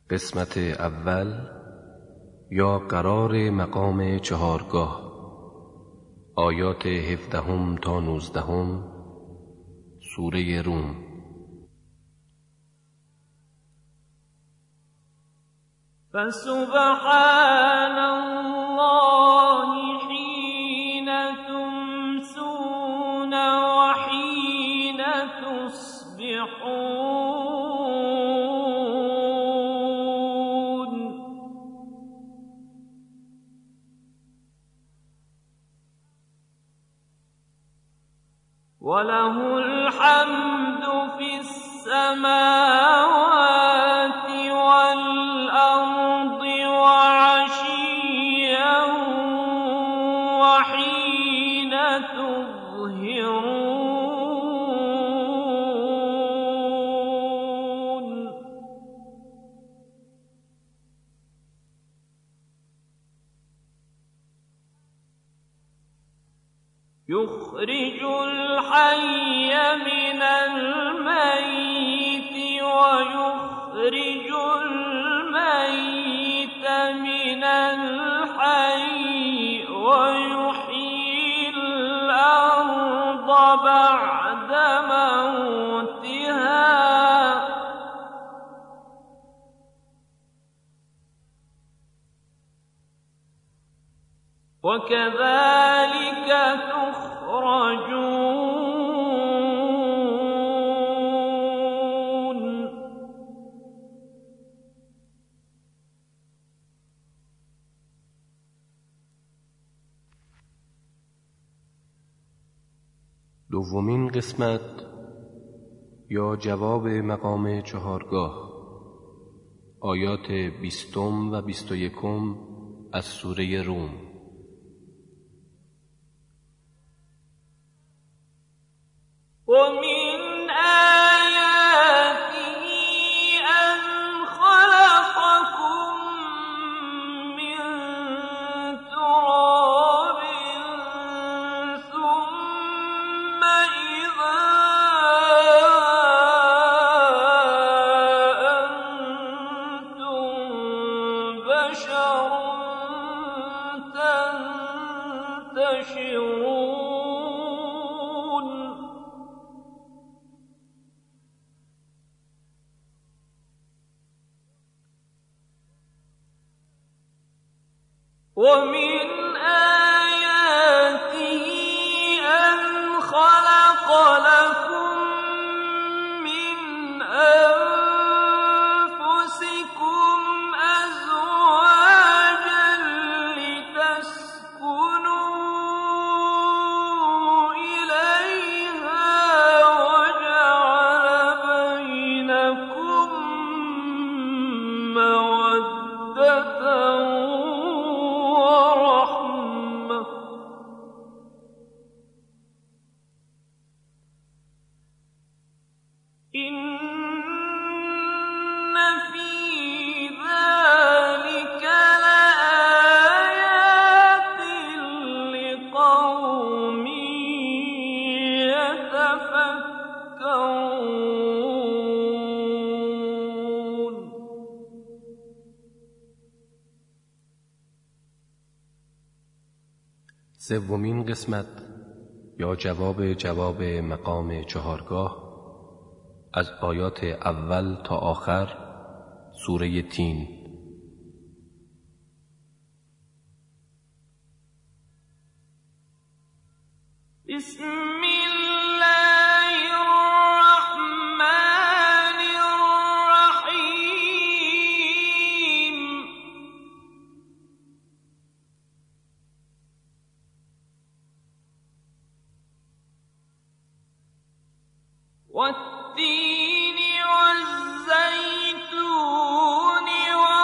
قسمت اول یا قرار مقام چهارگاه، آیات 17 تا 19 سوره روم. فسبحان الله حين تمسون وحين تصبحون وله الحمد في السماوات والأرض وعشيا وحين تظهرون يخرج الحي من الميت ويخرج الميت من الحي ويحيي الأرض بعد موتها وكذلك تخرجون. دومین قسمت یا جواب مقام چهارگاه، آیات 20 و 21 از سوره روم. ومن آياته أن خلقكم من تراب ثم إذا أنتم بشر تنتشرون. ومن آياته أن خلق لكم من أنفسكم أزواجا لتسكنوا إليها وجعل بينكم مودة ورحمة إن في ذلك لآيات لقوم يتفكرون. سومین قسمت یا جواب مقام چهارگاه، از آیات اول تا آخر سوره تین. بسم الله الرحمن الرحيم. والتين والزيتون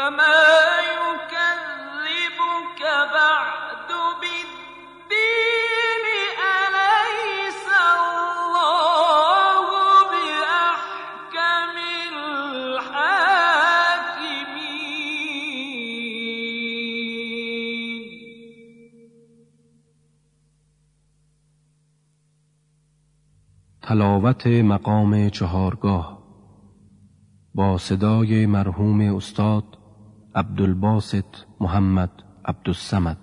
فما يكذبك بعد بالدين أليس الله بأحكم الحاكمين. تلاوت مقام چهارگاه با صدای مرحوم استاد عبدالباسط محمد عبدالصمد.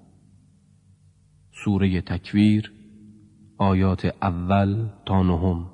سوره تکویر، آیات اول تا نهم.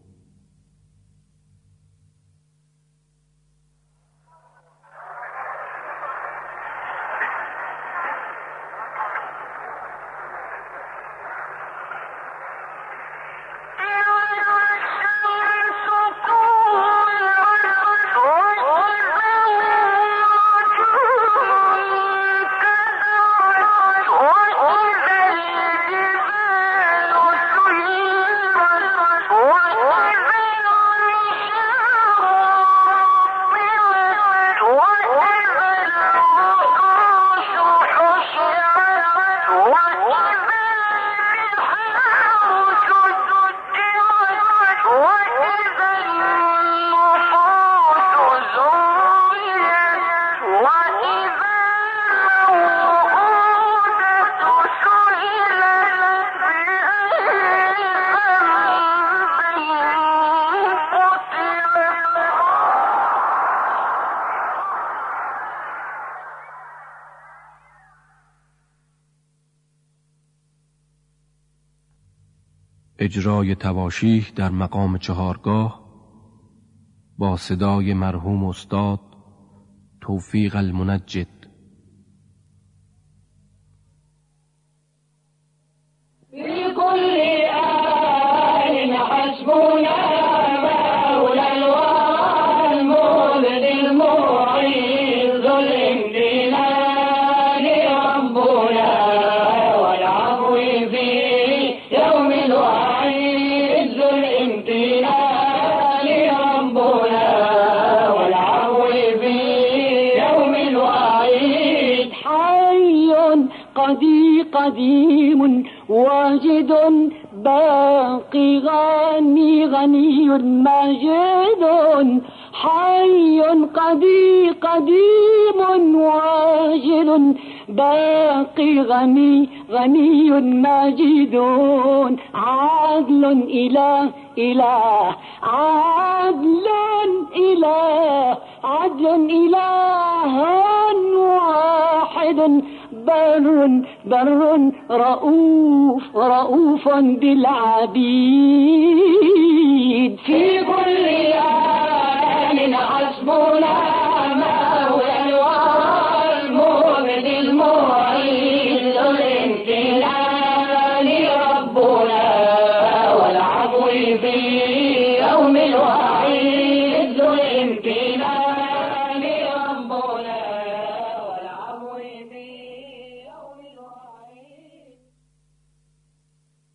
اجرای تواشیح در مقام چهارگاه با صدای مرحوم استاد توفیق المنجد. قديم واجد باقي غني غني ماجد حي قديم واجد باقي غني غني ماجد عدل إله عدل إله واحد بر رؤوف بالعبيد. في كل آن حسبنا مولى والمؤمن المعيد الامتنان ربنا والعفو به